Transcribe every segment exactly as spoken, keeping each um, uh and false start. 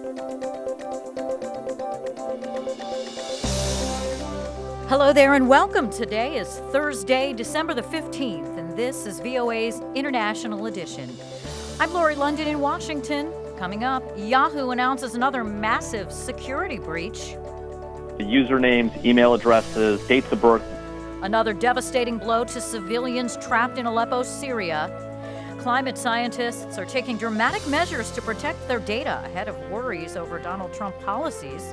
Hello there and welcome. Today is Thursday, December the fifteenth, and this is V O A's International Edition. I'm Lori London in Washington. Coming up, Yahoo announces another massive security breach. The usernames, email addresses, dates of birth. Another devastating blow to civilians trapped in Aleppo, Syria. Climate scientists are taking dramatic measures to protect their data ahead of worries over Donald Trump policies.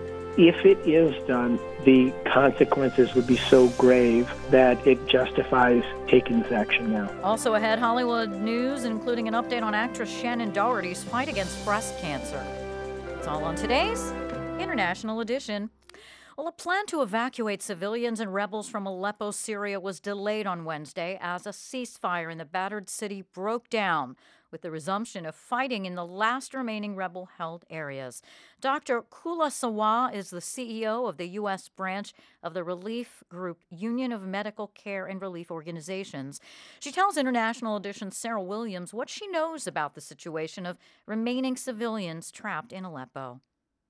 If it is done, the consequences would be so grave that it justifies taking this action now. Also ahead, Hollywood news, including an update on actress Shannon Doherty's fight against breast cancer. It's all on today's International Edition. Well, a plan to evacuate civilians and rebels from Aleppo, Syria was delayed on Wednesday as a ceasefire in the battered city broke down with the resumption of fighting in the last remaining rebel-held areas. Doctor Kula Sawa is the C E O of the U S branch of the relief group Union of Medical Care and Relief Organizations. She tells International Edition's Sarah Williams what she knows about the situation of remaining civilians trapped in Aleppo.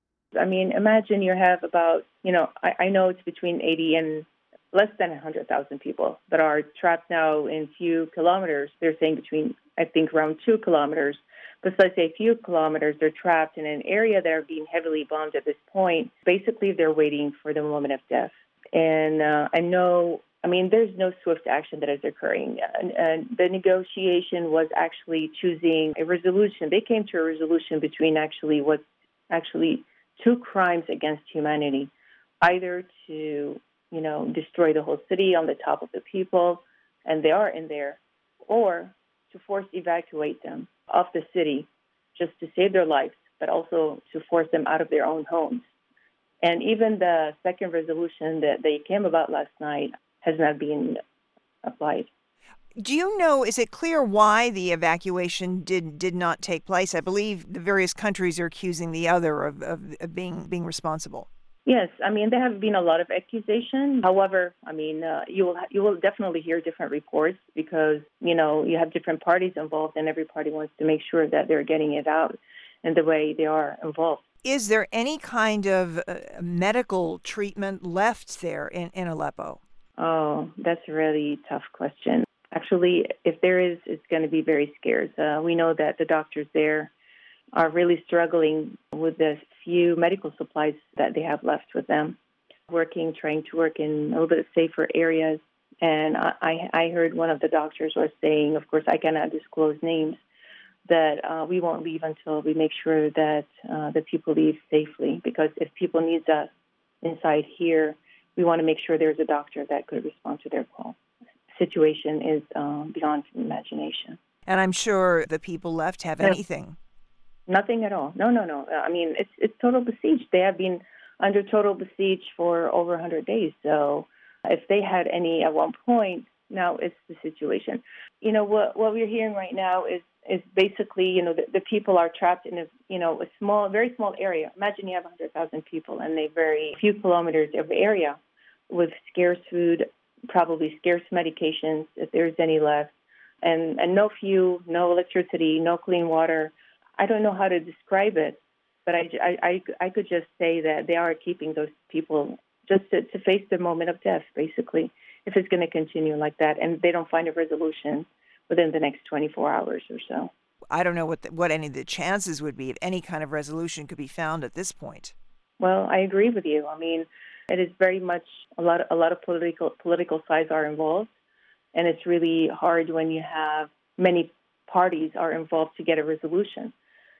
I mean, imagine you have about, you know, I, I know it's between eighty and less than one hundred thousand people that are trapped now in few kilometers. They're saying between, I think, around two kilometers. But let's say a few kilometers, they're trapped in an area that are being heavily bombed at this point. Basically, they're waiting for the moment of death. And uh, I know, I mean, there's no swift action that is occurring. And, and the negotiation was actually choosing a resolution. They came to a resolution between actually what's actually two crimes against humanity, either to, you know, destroy the whole city on the top of the people, and they are in there, or to force evacuate them off the city just to save their lives, but also to force them out of their own homes. And even the second resolution that they came about last night has not been applied. Do you know, is it clear why the evacuation did did not take place? I believe the various countries are accusing the other of, of, of being being responsible. Yes, I mean, there have been a lot of accusations. However, I mean, uh, you will you will definitely hear different reports because, you know, you have different parties involved and every party wants to make sure that they're getting it out in the way they are involved. Is there any kind of uh, medical treatment left there in, in Aleppo? Oh, that's a really tough question. Actually, if there is, it's going to be very scarce. Uh, we know that the doctors there are really struggling with the few medical supplies that they have left with them, working, trying to work in a little bit safer areas. And I, I heard one of the doctors was saying, of course, I cannot disclose names, that uh, we won't leave until we make sure that uh, the people leave safely. Because if people need us inside here, we want to make sure there's a doctor that could respond to their call. Situation is um, beyond imagination. And I'm sure the people left have No, anything. Nothing at all. No, no, no. I mean, it's it's total besiege. They have been under total besiege for over one hundred days. So if they had any at one point, now it's the situation. You know, what what we're hearing right now is is basically, you know, the, the people are trapped in a, you know, a small, very small area. Imagine you have one hundred thousand people in a very few kilometers of area with scarce food, probably scarce medications, if there's any left, and, and no fuel, no electricity, no clean water. I don't know how to describe it, but I, I, I, I could just say that they are keeping those people just to, to face the moment of death, basically, if it's going to continue like that, and they don't find a resolution within the next twenty-four hours or so. I don't know what the, what any of the chances would be if any kind of resolution could be found at this point. Well, I agree with you. I mean, it is very much a lot of, a lot of political political sides are involved, and it's really hard when you have many parties are involved to get a resolution.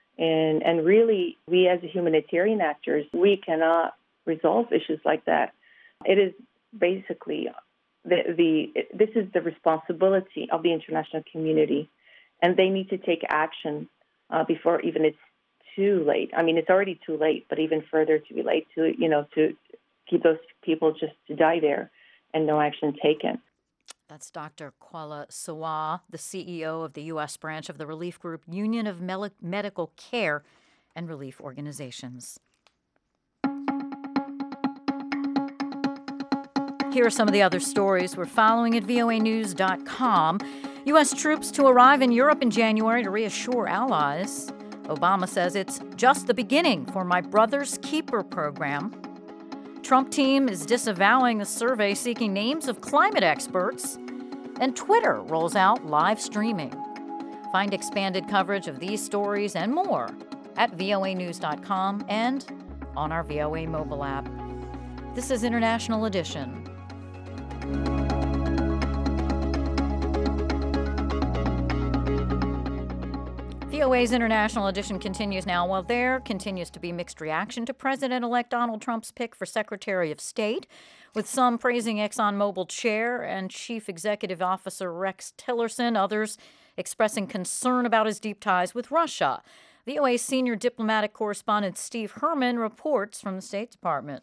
And and really, we as humanitarian actors, we cannot resolve issues like that. It is basically the the this is the responsibility of the international community, and they need to take action uh, before even it's too late. I mean, it's already too late, but even further to be late to you know to keep those people just to die there and no action taken. That's Doctor Kula Sawa, the C E O of the U S branch of the relief group Union of Mel- Medical Care and Relief Organizations. Here are some of the other stories we're following at V O A news dot com. U S troops to arrive in Europe in January to reassure allies. Obama says it's just the beginning for My Brother's Keeper program. Trump team is disavowing the survey seeking names of climate experts. And Twitter rolls out live streaming. Find expanded coverage of these stories and more at V O A news dot com and on our V O A mobile app. This is International Edition. V O A's International Edition continues now. While there continues to be mixed reaction to President-elect Donald Trump's pick for Secretary of State, with some praising ExxonMobil chair and Chief Executive Officer Rex Tillerson, others expressing concern about his deep ties with Russia. V O A's senior diplomatic correspondent Steve Herman reports from the State Department.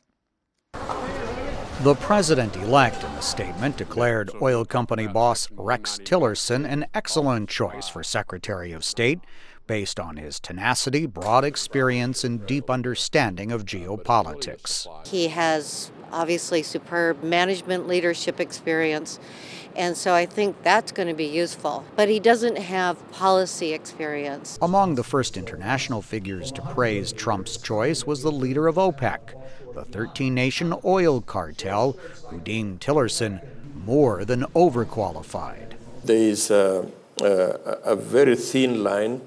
The president-elect in the statement declared oil company boss Rex Tillerson an excellent choice for Secretary of State based on his tenacity, broad experience, and deep understanding of geopolitics. He has obviously superb management leadership experience, and so I think that's going to be useful. But he doesn't have policy experience. Among the first international figures to praise Trump's choice was the leader of OPEC, the thirteen-nation oil cartel, who deemed Tillerson more than overqualified. There is a, a, a very thin line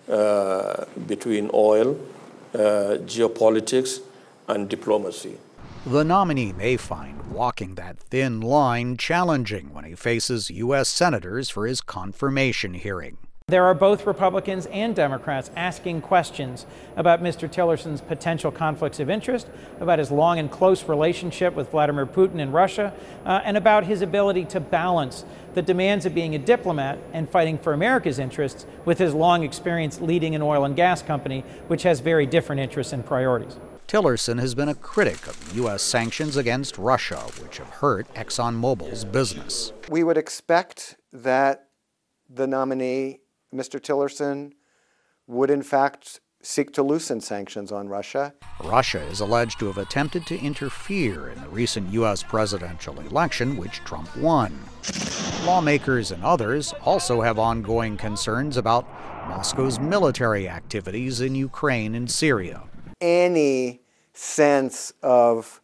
uh, between oil, uh, geopolitics, and diplomacy. The nominee may find walking that thin line challenging when he faces U S senators for his confirmation hearing. There are both Republicans and Democrats asking questions about Mister Tillerson's potential conflicts of interest, about his long and close relationship with Vladimir Putin and Russia, uh, and about his ability to balance the demands of being a diplomat and fighting for America's interests with his long experience leading an oil and gas company, which has very different interests and priorities. Tillerson has been a critic of U S sanctions against Russia, which have hurt ExxonMobil's business. We would expect that the nominee, Mister Tillerson, would in fact seek to loosen sanctions on Russia. Russia is alleged to have attempted to interfere in the recent U S presidential election, which Trump won. Lawmakers and others also have ongoing concerns about Moscow's military activities in Ukraine and Syria. Any sense of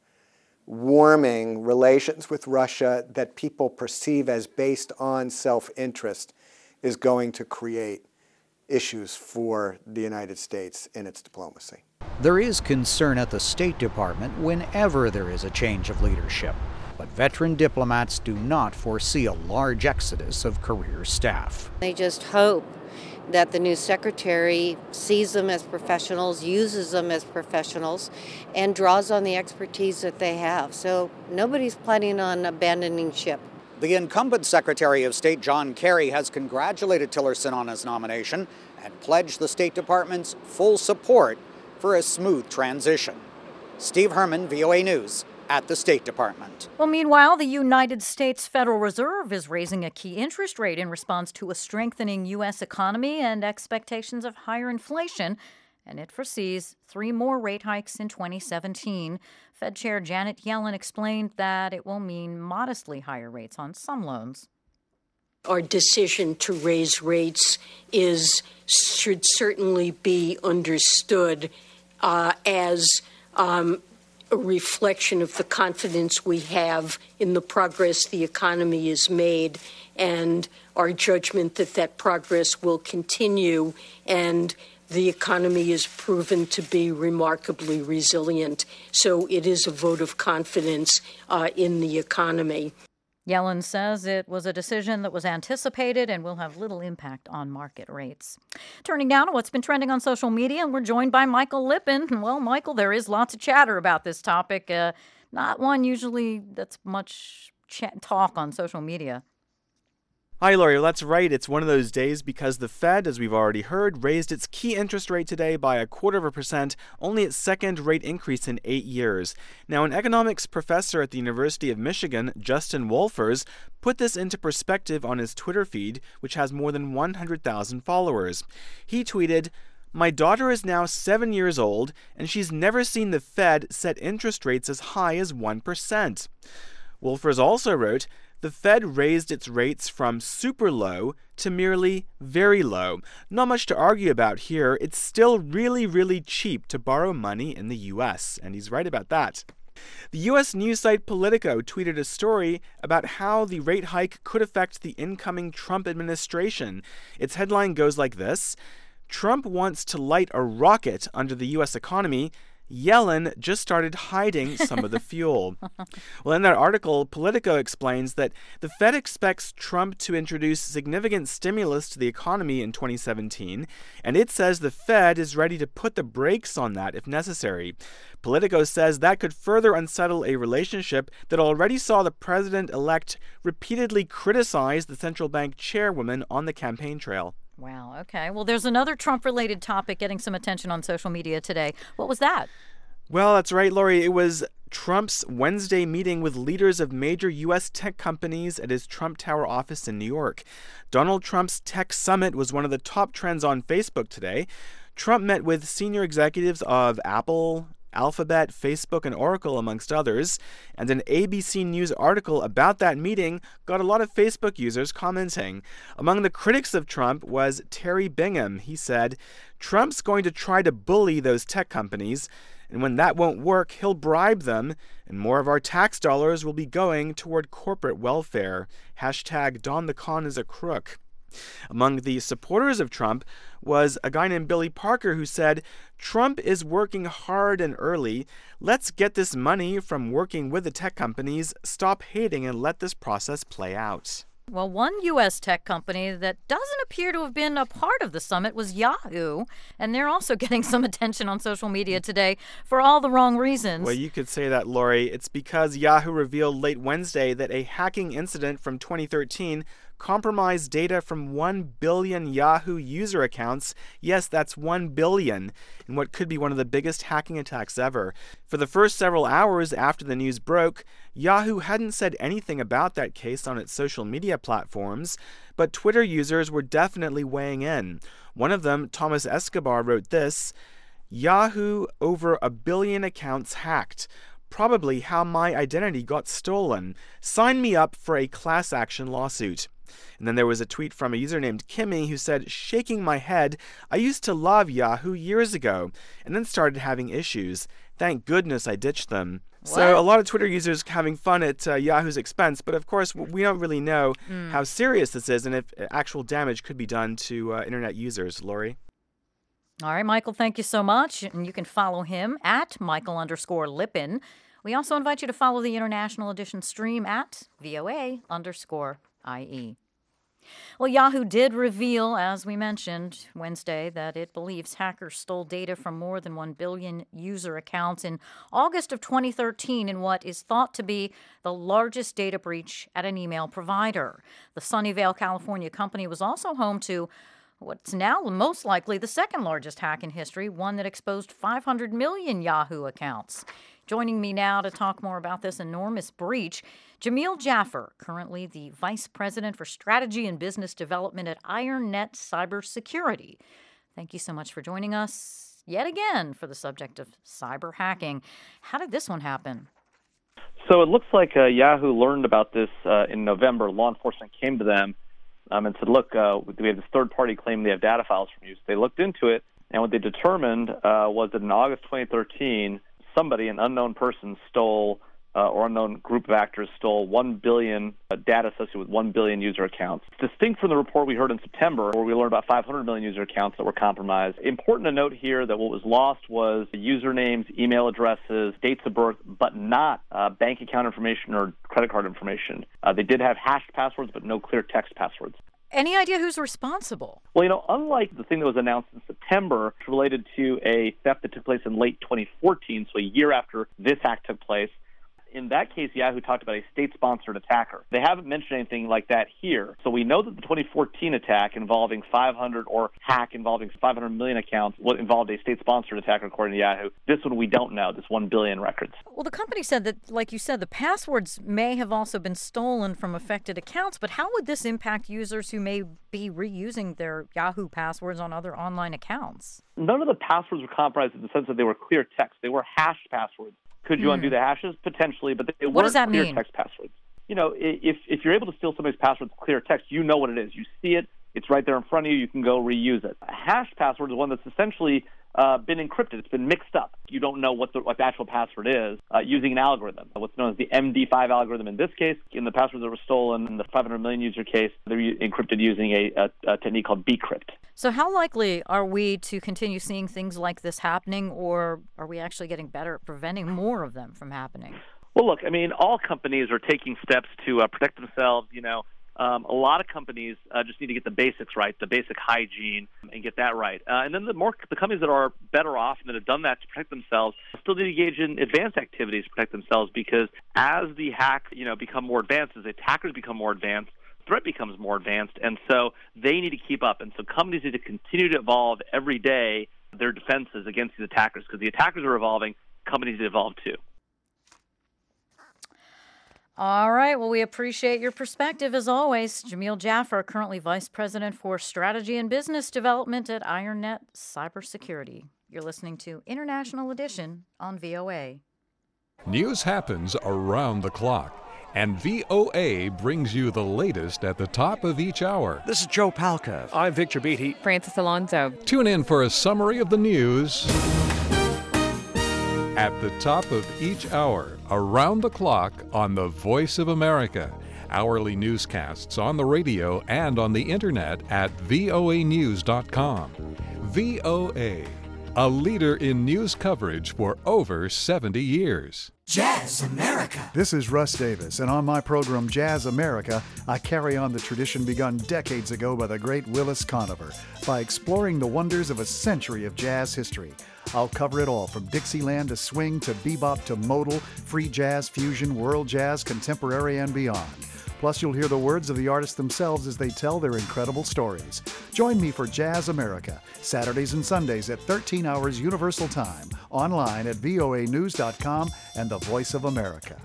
warming relations with Russia that people perceive as based on self-interest is going to create issues for the United States in its diplomacy. There is concern at the State Department whenever there is a change of leadership, but veteran diplomats do not foresee a large exodus of career staff. They just hope that the new secretary sees them as professionals, uses them as professionals, and draws on the expertise that they have. So nobody's planning on abandoning ship. The incumbent Secretary of State, John Kerry, has congratulated Tillerson on his nomination and pledged the State Department's full support for a smooth transition. Steve Herman, V O A News, at the State Department. Well, meanwhile, the United States Federal Reserve is raising a key interest rate in response to a strengthening U S economy and expectations of higher inflation, and it foresees three more rate hikes in twenty seventeen. Fed Chair Janet Yellen explained that it will mean modestly higher rates on some loans. Our decision to raise rates is should certainly be understood uh, as um, a reflection of the confidence we have in the progress the economy has made and our judgment that that progress will continue, and the economy is proven to be remarkably resilient. So it is a vote of confidence uh, in the economy. Yellen says it was a decision that was anticipated and will have little impact on market rates. Turning now to what's been trending on social media, and we're joined by Michael Lippin. Well, Michael, there is lots of chatter about this topic, uh, not one usually that's much ch- talk on social media. Hi, Lori. That's right. It's one of those days because the Fed, as we've already heard, raised its key interest rate today by a quarter of a percent, only its second rate increase in eight years. Now, an economics professor at the University of Michigan, Justin Wolfers, put this into perspective on his Twitter feed, which has more than one hundred thousand followers. He tweeted, "My daughter is now seven years old, and she's never seen the Fed set interest rates as high as one percent. Wolfers also wrote, the Fed raised its rates from super low to merely very low. Not much to argue about here. It's still really, really cheap to borrow money in the U S, and he's right about that. The U S news site Politico tweeted a story about how the rate hike could affect the incoming Trump administration. Its headline goes like this: Trump wants to light a rocket under the U S economy. Yellen just started hiding some of the fuel. Well, in that article, Politico explains that the Fed expects Trump to introduce significant stimulus to the economy in twenty seventeen, and it says the Fed is ready to put the brakes on that if necessary. Politico says that could further unsettle a relationship that already saw the president-elect repeatedly criticize the central bank chairwoman on the campaign trail. Wow, okay. Well, there's another Trump-related topic getting some attention on social media today. What was that? Well, that's right, Lori. It was Trump's Wednesday meeting with leaders of major U S tech companies at his Trump Tower office in New York. Donald Trump's tech summit was one of the top trends on Facebook today. Trump met with senior executives of Apple, Alphabet, Facebook, and Oracle, amongst others, and an A B C News article about that meeting got a lot of Facebook users commenting. Among the critics of Trump was Terry Bingham. He said, Trump's going to try to bully those tech companies, and when that won't work, he'll bribe them, and more of our tax dollars will be going toward corporate welfare. Hashtag Don the Con is a crook. Among the supporters of Trump was a guy named Billy Parker who said, Trump is working hard and early. Let's get this money from working with the tech companies. Stop hating and let this process play out. Well, one U S tech company that doesn't appear to have been a part of the summit was Yahoo, and they're also getting some attention on social media today for all the wrong reasons. Well, you could say that, Lori. It's because Yahoo revealed late Wednesday that a hacking incident from twenty thirteen compromised data from one billion Yahoo user accounts. Yes, that's one billion, in what could be one of the biggest hacking attacks ever. For the first several hours after the news broke, Yahoo hadn't said anything about that case on its social media platforms, but Twitter users were definitely weighing in. One of them, Thomas Escobar, wrote this: Yahoo, over a billion accounts hacked. Probably how my identity got stolen. Sign me up for a class action lawsuit. And then there was a tweet from a user named Kimmy who said, shaking my head, I used to love Yahoo years ago, and then started having issues. Thank goodness I ditched them. What? So a lot of Twitter users having fun at uh, Yahoo's expense, but of course we don't really know mm. how serious this is and if actual damage could be done to uh, internet users. Lori? All right, Michael, thank you so much. And you can follow him at Michael underscore Lippin. We also invite you to follow the International Edition stream at V O A underscore I E. Well, Yahoo did reveal, as we mentioned Wednesday, that it believes hackers stole data from more than one billion user accounts in August of twenty thirteen in what is thought to be the largest data breach at an email provider. The Sunnyvale, California company was also home to what's now most likely the second largest hack in history, one that exposed five hundred million Yahoo accounts. Joining me now to talk more about this enormous breach, Jamil Jaffer, currently the Vice President for Strategy and Business Development at IronNet Cybersecurity. Thank you so much for joining us yet again for the subject of cyber hacking. How did this one happen? So it looks like uh, Yahoo learned about this uh, in November. Law enforcement came to them um, and said, look, uh, we have this third party claim they have data files from you. So they looked into it, and what they determined uh, was that in August twenty thirteen, somebody, an unknown person, stole, uh, or unknown group of actors stole one billion uh, data associated with one billion user accounts. It's distinct from the report we heard in September, where we learned about five hundred million user accounts that were compromised. Important to note here that what was lost was usernames, email addresses, dates of birth, but not uh, bank account information or credit card information. Uh, they did have hashed passwords, but no clear text passwords. Any idea who's responsible? Well, you know, unlike the thing that was announced in September related to a theft that took place in late twenty fourteen, so a year after this hack took place, in that case, Yahoo talked about a state-sponsored attacker. They haven't mentioned anything like that here. So we know that the twenty fourteen attack involving five hundred or hack involving five hundred million accounts involved a state-sponsored attacker, according to Yahoo. This one we don't know, this one billion records. Well, the company said that, like you said, the passwords may have also been stolen from affected accounts, but how would this impact users who may be reusing their Yahoo passwords on other online accounts? None of the passwords were compromised in the sense that they were clear text. They were hashed passwords. Could you mm. undo the hashes? Potentially, but they what weren't does that clear mean? text passwords. you know, if if you're able to steal somebody's password with clear text, you know what it is. You see it. It's right there in front of you. You can go reuse it. A hashed password is one that's essentially uh, been encrypted. It's been mixed up. You don't know what the, what the actual password is uh, using an algorithm, what's known as the M D five algorithm in this case. In the passwords that were stolen in the five hundred million user case, they're encrypted using a, a, a technique called bcrypt. So how likely are we to continue seeing things like this happening, or are we actually getting better at preventing more of them from happening? Well, look, I mean, all companies are taking steps to uh, protect themselves, you know. Um, a lot of companies uh, just need to get the basics right, the basic hygiene, and get that right. Uh, and then the more the companies that are better off and that have done that to protect themselves still need to engage in advanced activities to protect themselves, because as the hacks, you know, become more advanced, as the attackers become more advanced, the threat becomes more advanced, and so they need to keep up. And so companies need to continue to evolve every day their defenses against these attackers, because the attackers are evolving, companies need to evolve too. All right. Well, we appreciate your perspective as always. Jamil Jaffer, currently Vice President for Strategy and Business Development at IronNet Cybersecurity. You're listening to International Edition on V O A. News happens around the clock, and V O A brings you the latest at the top of each hour. This is Joe Palca. I'm Victor Beatty. Francis Alonso. Tune in for a summary of the news at the top of each hour, around the clock on the Voice of America. Hourly newscasts on the radio and on the internet at V O A news dot com. V O A, a leader in news coverage for over seventy years. Jazz America. This is Russ Davis, and on my program Jazz America, I carry on the tradition begun decades ago by the great Willis Conover by exploring the wonders of a century of jazz history. I'll cover it all, from Dixieland to swing to bebop to modal, free jazz, fusion, world jazz, contemporary, and beyond. Plus, you'll hear the words of the artists themselves as they tell their incredible stories. Join me for Jazz America, Saturdays and Sundays at thirteen hours Universal Time, online at V O A news dot com and the Voice of America.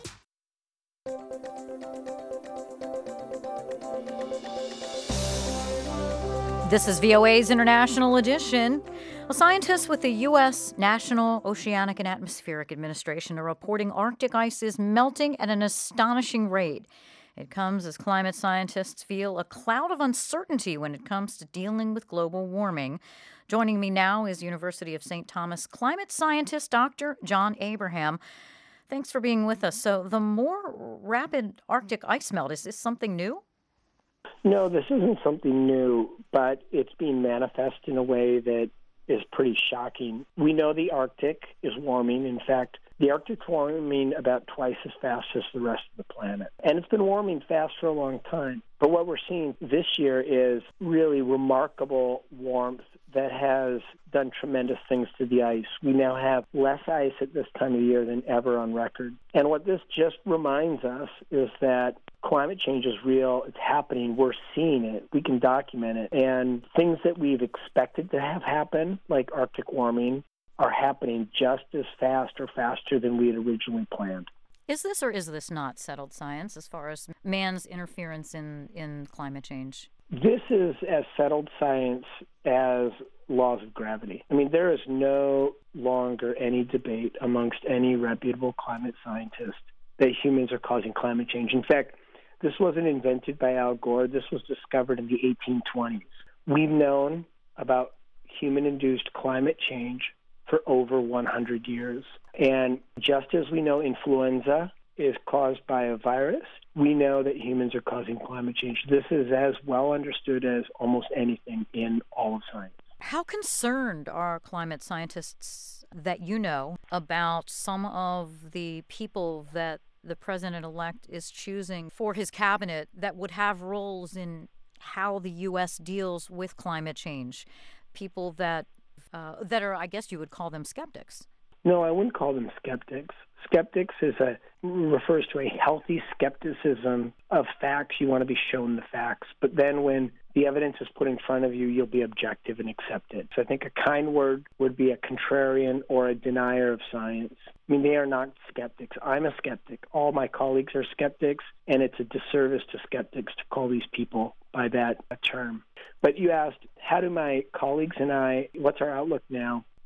This is V O A's International Edition. Well, scientists with the U S National Oceanic and Atmospheric Administration are reporting Arctic ice is melting at an astonishing rate. It comes as climate scientists feel a cloud of uncertainty when it comes to dealing with global warming. Joining me now is University of Saint Thomas climate scientist Doctor John Abraham. Thanks for being with us. So the more rapid Arctic ice melt, is this something new? No, this isn't something new, but it's being manifest in a way that is pretty shocking. We know the Arctic is warming. In fact, the Arctic's warming about twice as fast as the rest of the planet. And it's been warming fast for a long time. But what we're seeing this year is really remarkable warmth that has done tremendous things to the ice. We now have less ice at this time of year than ever on record. And what this just reminds us is that climate change is real. It's happening. We're seeing it. We can document it. And things that we've expected to have happen, like Arctic warming, are happening just as fast or faster than we had originally planned. Is this or is this not settled science as far as man's interference in, in climate change? This is as settled science as laws of gravity. I mean, there is no longer any debate amongst any reputable climate scientist that humans are causing climate change. In fact, this wasn't invented by Al Gore. This was discovered in the eighteen twenties. We've known about human-induced climate change for over one hundred years. And just as we know influenza is caused by a virus, we know that humans are causing climate change. This is as well understood as almost anything in all of science. How concerned are climate scientists that you know about some of the people that the president-elect is choosing for his cabinet that would have roles in how the U S deals with climate change? People that uh, that are, I guess you would call them skeptics. No, I wouldn't call them skeptics. Skeptics is a refers to a healthy skepticism of facts. You want to be shown the facts. But then when the evidence is put in front of you, you'll be objective and accept it. So I think a kind word would be a contrarian or a denier of science. I mean, they are not skeptics. I'm a skeptic. All my colleagues are skeptics, and it's a disservice to skeptics to call these people by that term. But you asked, how do my colleagues and I, what's our outlook now?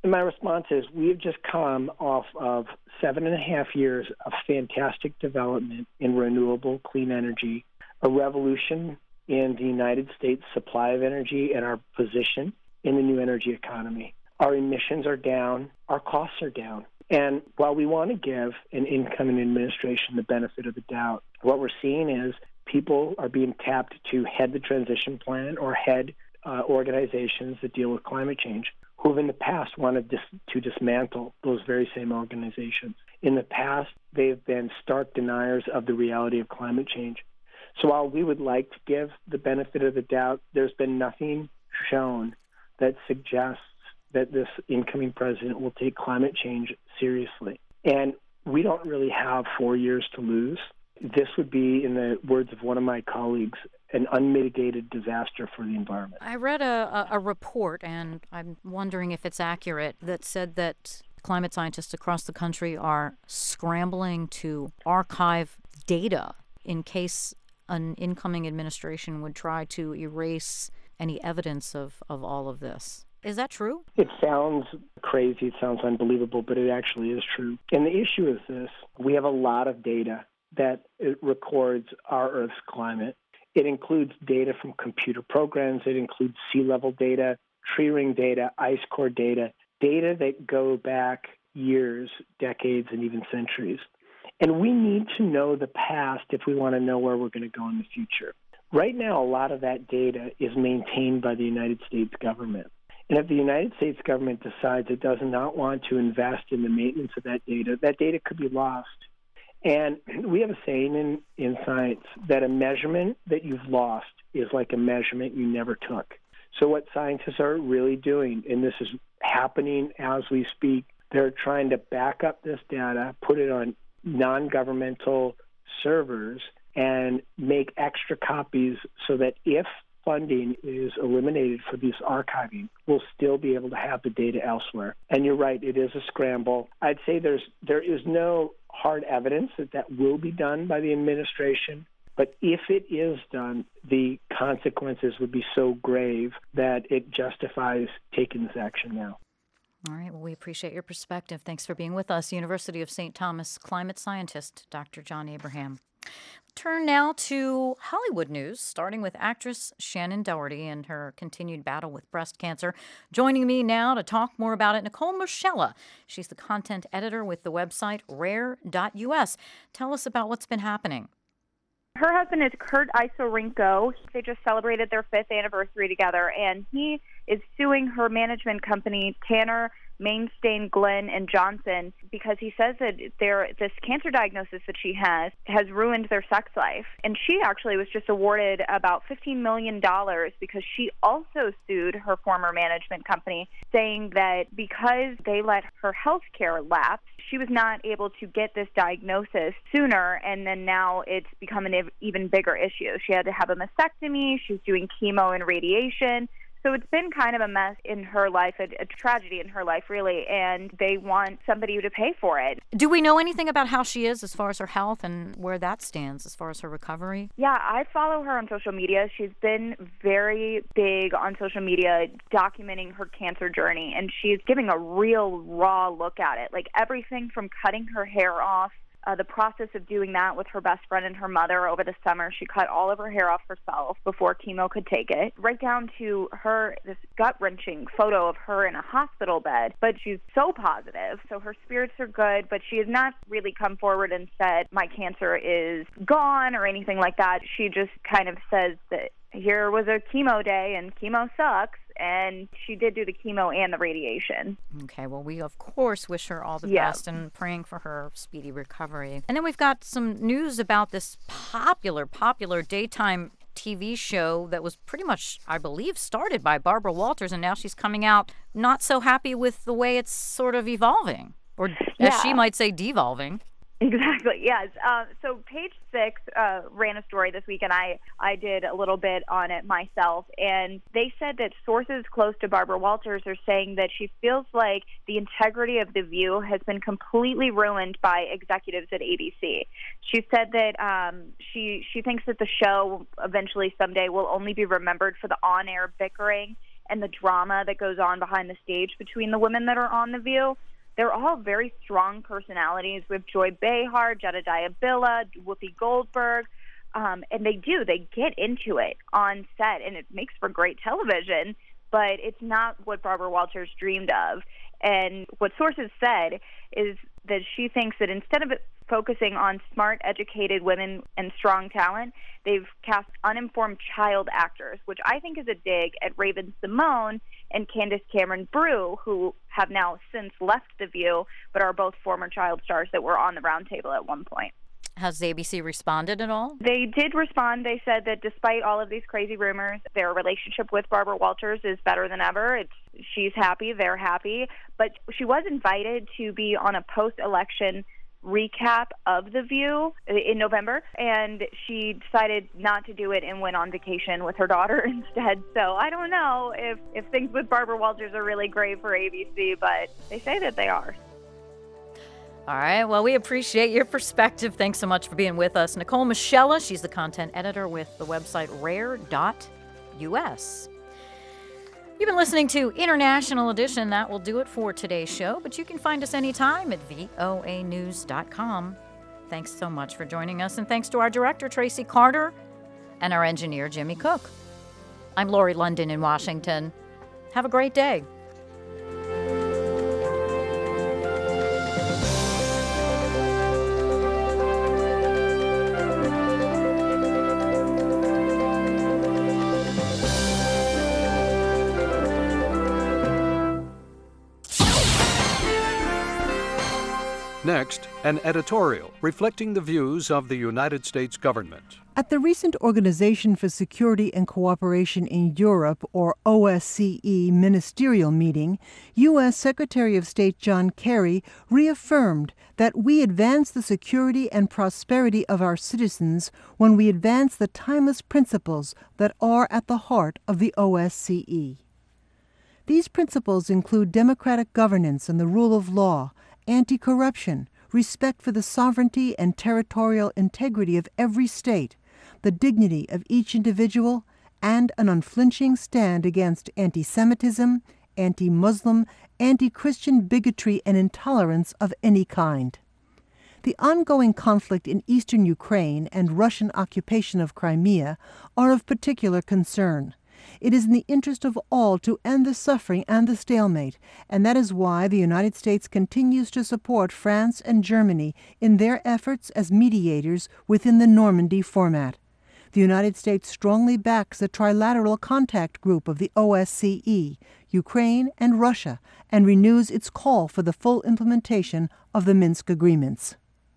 And my response is we've just come off of seven and a half years of fantastic development in renewable clean energy, a revolution in the United States supply of energy and our position in the new energy economy. Our emissions are down, our costs are down. And while we want to give an incoming administration the benefit of the doubt, what we're seeing is people are being tapped to head the transition plan or head uh, organizations that deal with climate change, who have in the past wanted dis- to dismantle those very same organizations. In the past, they've been stark deniers of the reality of climate change. So while we would like to give the benefit of the doubt, there's been nothing shown that suggests that this incoming president will take climate change seriously. And we don't really have four years to lose. This would be, in the words of one of my colleagues, an unmitigated disaster for the environment. I read a, a, a report, and I'm wondering if it's accurate, that said that climate scientists across the country are scrambling to archive data in case an incoming administration would try to erase any evidence of, of all of this. Is that true? It sounds crazy, it sounds unbelievable, but it actually is true. And the issue is this: we have a lot of data that it records our Earth's climate. It includes data from computer programs, it includes sea level data, tree ring data, ice core data, data that go back years, decades, and even centuries. And we need to know the past if we want to know where we're going to go in the future. Right now, a lot of that data is maintained by the United States government. And if the United States government decides it does not want to invest in the maintenance of that data, that data could be lost. And we have a saying in, in science that a measurement that you've lost is like a measurement you never took. So what scientists are really doing, and this is happening as we speak, they're trying to back up this data, put it on non-governmental servers, and make extra copies so that if funding is eliminated for this archiving, we'll still be able to have the data elsewhere. And you're right, it is a scramble. I'd say there's there is no hard evidence that that will be done by the administration, but if it is done, the consequences would be so grave that it justifies taking this action now. All right, well, we appreciate your perspective. Thanks for being with us. University of Saint Thomas climate scientist, Doctor John Abraham. Turn now to Hollywood news, starting with actress Shannon Doherty and her continued battle with breast cancer. Joining me now to talk more about it, Nicole Moschella. She's the content editor with the website rare dot U S. Tell us about what's been happening. Her husband is Kurt Isorenko. They just celebrated their fifth anniversary together, and he is suing her management company, Tanner, Mainstain, Glenn, and Johnson, because he says that their, this cancer diagnosis that she has has ruined their sex life. And she actually was just awarded about fifteen million dollars because she also sued her former management company, saying that because they let her health care lapse, she was not able to get this diagnosis sooner, and then now it's become an even bigger issue. She had to have a mastectomy, she's doing chemo and radiation. So it's been kind of a mess in her life, a, a tragedy in her life, really, and they want somebody to pay for it. Do we know anything about how she is as far as her health and where that stands as far as her recovery? Yeah, I follow her on social media. She's been very big on social media documenting her cancer journey, and she's giving a real raw look at it, like everything from cutting her hair off. Uh, the process of doing that with her best friend and her mother over the summer. She cut all of her hair off herself before chemo could take it, right down to her, this gut-wrenching photo of her in a hospital bed. But she's so positive, so her spirits are good, but she has not really come forward and said, my cancer is gone or anything like that. She just kind of says that here was a chemo day and chemo sucks, and she did do the chemo and the radiation. Okay, well, we, of course, wish her all the yeah. best and praying for her speedy recovery. And then we've got some news about this popular, popular daytime T V show that was pretty much, I believe, started by Barbara Walters, and now she's coming out not so happy with the way it's sort of evolving, or yeah. as she might say, devolving. Exactly, yes. Uh, so Page Six uh, ran a story this week, and I, I did a little bit on it myself, and they said that sources close to Barbara Walters are saying that she feels like the integrity of The View has been completely ruined by executives at A B C. She said that um, she, she thinks that the show eventually someday will only be remembered for the on-air bickering and the drama that goes on behind the stage between the women that are on The View. They're all very strong personalities. We have Joy Behar, Jedediah Bila, Whoopi Goldberg, um, and they do. They get into it on set, and it makes for great television, but it's not what Barbara Walters dreamed of. And what sources said is that she thinks that instead of focusing on smart, educated women and strong talent, they've cast uninformed child actors, which I think is a dig at Raven Simone and Candace Cameron Bure, who have now since left The View, but are both former child stars that were on the roundtable at one point. Has A B C responded at all? They did respond. They said that despite all of these crazy rumors, their relationship with Barbara Walters is better than ever. It's she's happy, they're happy. But she was invited to be on a post-election recap of The View in November, and she decided not to do it and went on vacation with her daughter instead. So I don't know if, if things with Barbara Walters are really great for A B C, but they say that they are. All right. Well, we appreciate your perspective. Thanks so much for being with us. Nicole Michella, she's the content editor with the website rare dot U S. You've been listening to International Edition. That will do it for today's show, but you can find us anytime at V O A news dot com. Thanks so much for joining us, and thanks to our director, Tracy Carter, and our engineer, Jimmy Cook. I'm Lori London in Washington. Have a great day. Next, an editorial reflecting the views of the United States government. At the recent Organization for Security and Cooperation in Europe, or O S C E, ministerial meeting, U S Secretary of State John Kerry reaffirmed that we advance the security and prosperity of our citizens when we advance the timeless principles that are at the heart of the O S C E. These principles include democratic governance and the rule of law, anti-corruption, respect for the sovereignty and territorial integrity of every state, the dignity of each individual, and an unflinching stand against anti-Semitism, anti-Muslim, anti-Christian bigotry and intolerance of any kind. The ongoing conflict in eastern Ukraine and Russian occupation of Crimea are of particular concern. It is in the interest of all to end the suffering and the stalemate, and that is why the United States continues to support France and Germany in their efforts as mediators within the Normandy format. The United States strongly backs the trilateral contact group of the O S C E, Ukraine, and Russia, and renews its call for the full implementation of the Minsk agreements.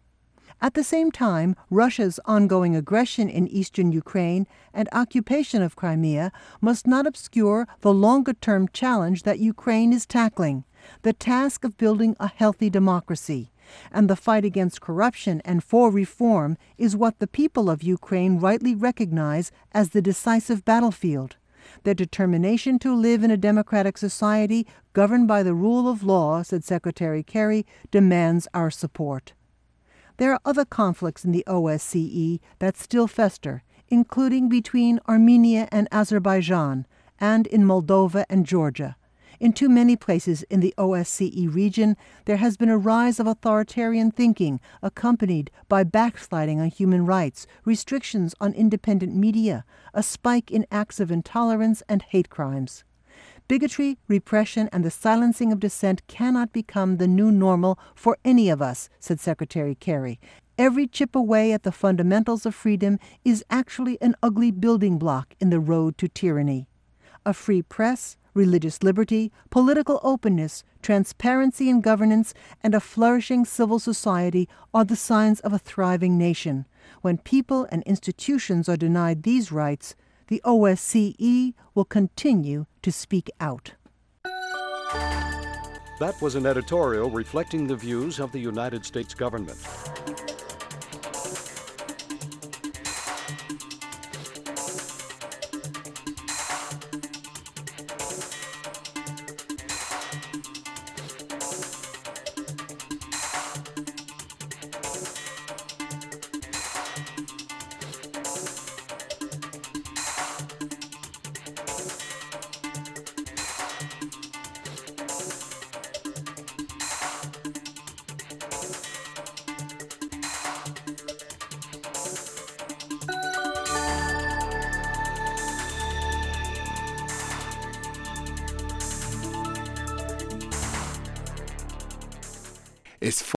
At the same time, Russia's ongoing aggression in eastern Ukraine and occupation of Crimea must not obscure the longer-term challenge that Ukraine is tackling, the task of building a healthy democracy. And the fight against corruption and for reform is what the people of Ukraine rightly recognize as the decisive battlefield. Their determination to live in a democratic society governed by the rule of law, said Secretary Kerry, demands our support. There are other conflicts in the O S C E that still fester, including between Armenia and Azerbaijan, and in Moldova and Georgia. In too many places in the O S C E region, there has been a rise of authoritarian thinking, accompanied by backsliding on human rights, restrictions on independent media, a spike in acts of intolerance and hate crimes. Bigotry, repression, and the silencing of dissent cannot become the new normal for any of us, said Secretary Kerry. Every chip away at the fundamentals of freedom is actually an ugly building block in the road to tyranny. A free press, religious liberty, political openness, transparency in governance, and a flourishing civil society are the signs of a thriving nation. When people and institutions are denied these rights, the O S C E will continue to speak out. That was an editorial reflecting the views of the United States government. is